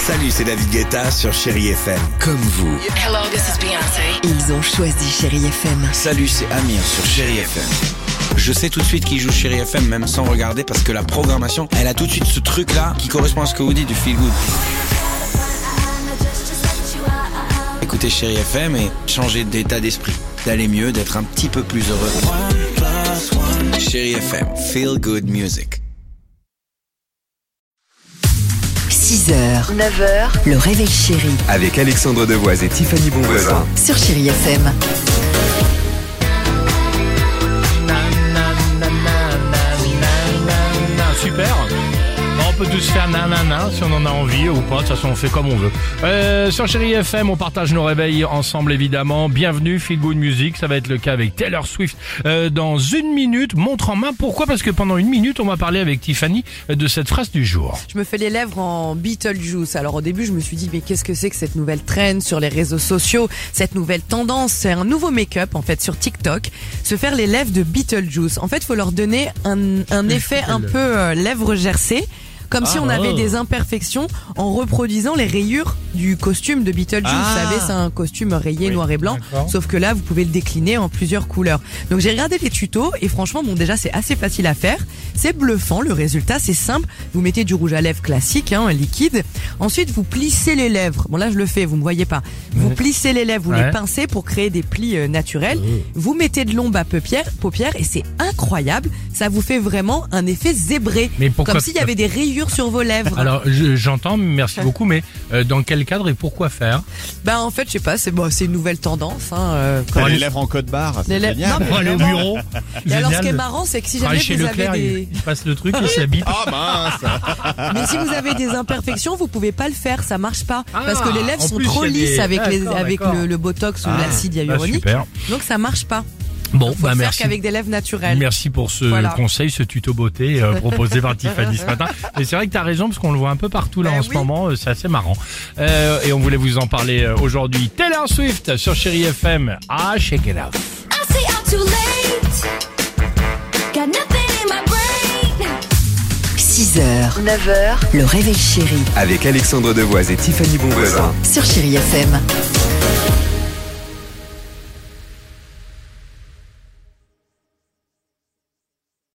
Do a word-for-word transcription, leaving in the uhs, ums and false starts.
Salut, c'est David Guetta sur Chérie F M. Comme vous. Hello, this is Beyoncé. Ils ont choisi Chérie F M. Salut, c'est Amir sur Chérie F M. Je sais tout de suite qui joue Chérie F M, même sans regarder, parce que la programmation, elle a tout de suite ce truc-là qui correspond à ce que vous dites du feel good. Écoutez Chérie F M et changer d'état d'esprit, d'aller mieux, d'être un petit peu plus heureux. Chérie F M, feel good music. six heures, neuf heures, le réveil chéri. Avec Alexandre Devoise et Tiffany Bonvoisin. Sur Chérie F M. Super. On peut tous faire nanana si on en a envie ou pas, de toute façon on fait comme on veut. Euh, sur Chérie F M, on partage nos réveils ensemble évidemment. Bienvenue, Feel Good Music, ça va être le cas avec Taylor Swift euh, dans une minute, montre en main. Pourquoi ? Parce que pendant une minute, on va parler avec Tiffany de cette phrase du jour. Je me fais les lèvres en Beetlejuice. Alors au début, je me suis dit, mais qu'est-ce que c'est que cette nouvelle trend sur les réseaux sociaux, cette nouvelle tendance? C'est un nouveau make-up en fait sur TikTok, se faire les lèvres de Beetlejuice. En fait, il faut leur donner un, un effet un peu euh, lèvres gercées. Comme ah, si on avait oh. des imperfections en reproduisant les rayures du costume de Beetlejuice. Ah. Vous savez, c'est un costume rayé oui, noir et blanc. D'accord. Sauf que là, vous pouvez le décliner en plusieurs couleurs. Donc j'ai regardé les tutos et franchement, bon déjà c'est assez facile à faire. C'est bluffant, le résultat c'est simple. Vous mettez du rouge à lèvres classique, hein, liquide. Ensuite, vous plissez les lèvres. Bon là, je le fais, vous me voyez pas. Vous ouais. plissez les lèvres, vous ouais. les pincez pour créer des plis euh, naturels. Mmh. Vous mettez de l'ombre à paupières, paupières et c'est incroyable. Ça vous fait vraiment un effet zébré. Mais comme s'il y avait des rayures sur vos lèvres. Alors je, j'entends, merci beaucoup, mais euh, dans quel cadre et pourquoi faire? Ben en fait, je sais pas, c'est bon, c'est une nouvelle tendance. Hein, euh, quand les lèvres en code barre, c'est lèvres... génial. Non, pour aller au bureau. Et alors ce qui est marrant, c'est que si jamais chez vous Leclerc, avez des... il passe le truc et s'habite. Ah mince. Mais si vous avez des imperfections, vous pouvez pas le faire, ça marche pas, ah, parce que les lèvres sont plus, trop lisses des... avec les avec le, le botox ou ah, l'acide hyaluronique. Bah, donc ça marche pas. Bon, donc, faut bah le merci. Faire qu'avec des lèvres naturelles. Merci pour ce voilà. conseil, ce tuto beauté euh, proposé par Tiffany ce matin. Et c'est vrai que t'as raison parce qu'on le voit un peu partout là ben en oui. ce moment, euh, c'est assez marrant. Euh, et on voulait vous en parler euh, aujourd'hui. Taylor Swift sur Chérie F M. Ah, shake it off. six heures, neuf heures, le réveil chéri. Avec Alexandre Devoise et Tiffany Bonvoisin. Sur Chérie F M.